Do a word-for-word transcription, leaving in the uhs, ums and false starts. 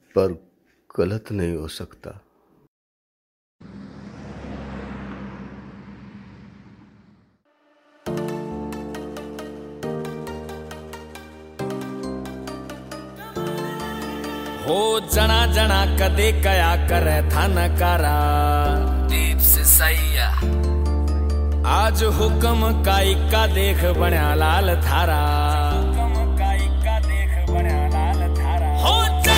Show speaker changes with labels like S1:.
S1: पर गलत नहीं हो सकता।
S2: हो जना जना कदे कया करे थानकारा दीप से सैया आज हुक्म काई का देख बण्या लाल थारा।